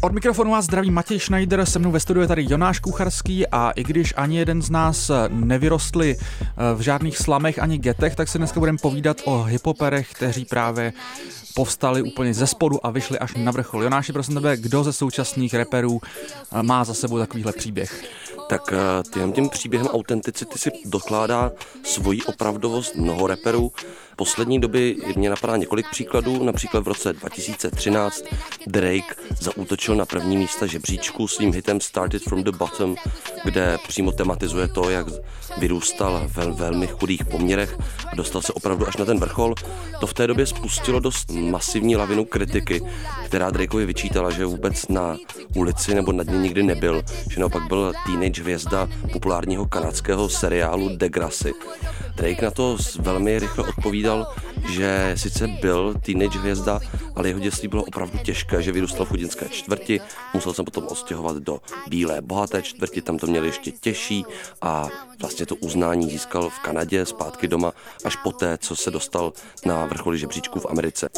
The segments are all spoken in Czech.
Od mikrofonu vás zdraví Matěj Schneider, se mnou ve studiu je tady Jonáš Kucharský a i když ani jeden z nás nevyrostli v žádných slamech ani getech, tak si dneska budeme povídat o hiphoperech, kteří právě povstali úplně ze spodu a vyšli až na vrchol. Jonáši, prosím tebe, kdo ze současných rapperů má za sebou takovýhle příběh? Tak tím příběhem autenticity si dokládá svoji opravdovost mnoho rapperů. V poslední doby mě napadá několik příkladů, například v roce 2013 Drake zaútočil na první místa žebříčku svým hitem Started from the Bottom, kde přímo tematizuje to, jak vyrůstal ve velmi chudých poměrech a dostal se opravdu až na ten vrchol. To v té době spustilo dost masivní lavinu kritiky, která Drakeovi vyčítala, že vůbec na ulici nebo na dně nikdy nebyl, že naopak byl teenage hvězda populárního kanadského seriálu Degrassi. Drake na to velmi rychle odpovídal, že sice byl teenage hvězda, ale jeho dětství bylo opravdu těžké, že vyrůstal v chudinské čtvrti, musel se potom odstěhovat do bílé bohaté čtvrti, tam to měli ještě těžší a vlastně to uznání získal v Kanadě zpátky doma až poté, co se dostal na vrcholy žebříčků v Americe.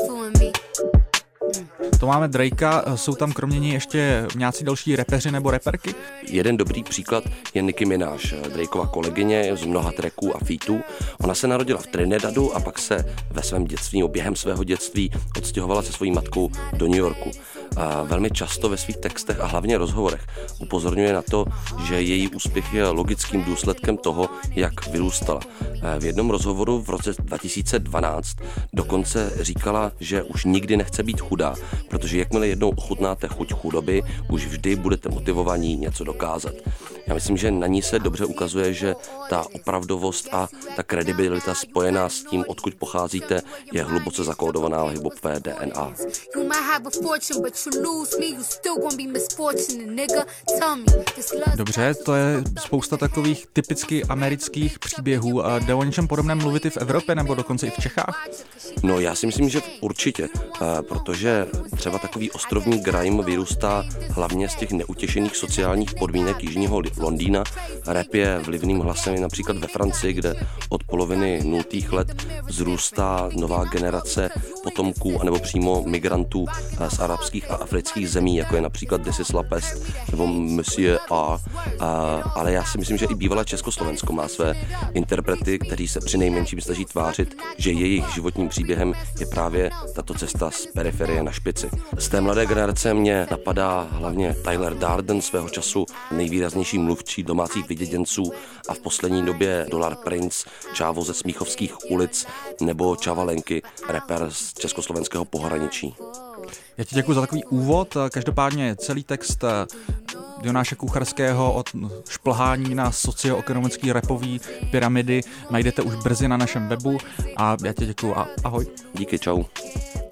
To máme Drakea, jsou tam kromě něj ještě nějací další rapeři nebo raperky? Jeden dobrý příklad je Nicki Minaj, Drakeova kolegyně z mnoha tracků a featů. Ona se narodila v Trinidadu a pak se ve svém dětství, během svého dětství odstěhovala se svojí matkou do New Yorku. A velmi často ve svých textech a hlavně rozhovorech upozorňuje na to, že její úspěch je logickým důsledkem toho, jak vyrůstala. V jednom rozhovoru v roce 2012 dokonce říkala, že už nikdy nechce být chudá, protože jakmile jednou ochutnáte chuť chudoby, už vždy budete motivovaní něco dokázat. Já myslím, že na ní se dobře ukazuje, že ta opravdovost a ta kredibilita spojená s tím, odkud pocházíte, je hluboce zakódovaná v hiphopové DNA. Dobře, to je spousta takových typicky amerických příběhů. Jde o něčem podobném mluvit i v Evropě nebo dokonce i v Čechách? No, já si myslím, že určitě, protože třeba takový ostrovní grime vyrůstá hlavně z těch neutěšených sociálních podmínek jižního Londýna. Rap je vlivným hlasem například ve Francii, kde od poloviny 0. let vzrůstá nová generace potomků anebo přímo migrantů z arabských a afrických zemí, jako je například This La Peste nebo Monsieur A. Ale já si myslím, že i bývalé Československo má své interprety, kteří se přinejmenším snaží tvářit, že jejich životním příběhem je právě tato cesta z periferie na špici. Z té mladé generace mě napadá hlavně Tyler Darden, svého času nejvýraznější mluvčí domácích vyděděnců a v poslední době Dollar Prince, Čávo ze Smíchovských ulic nebo Čavalenky, rapper z československého pohraničí. Já ti děkuji za takový úvod. Každopádně celý text Jonáše Kucharského od šplhání na socioekonomický rapový pyramidy najdete už brzy na našem webu a já ti děkuji a ahoj. Díky, čau.